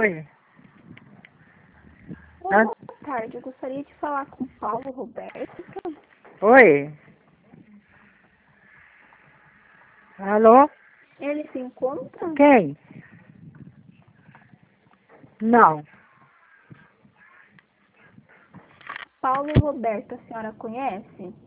Oi. Boa tarde, eu gostaria de falar com o Paulo Roberto. Oi. Alô? Ele se encontra? Quem? Não. Paulo Roberto, a senhora conhece?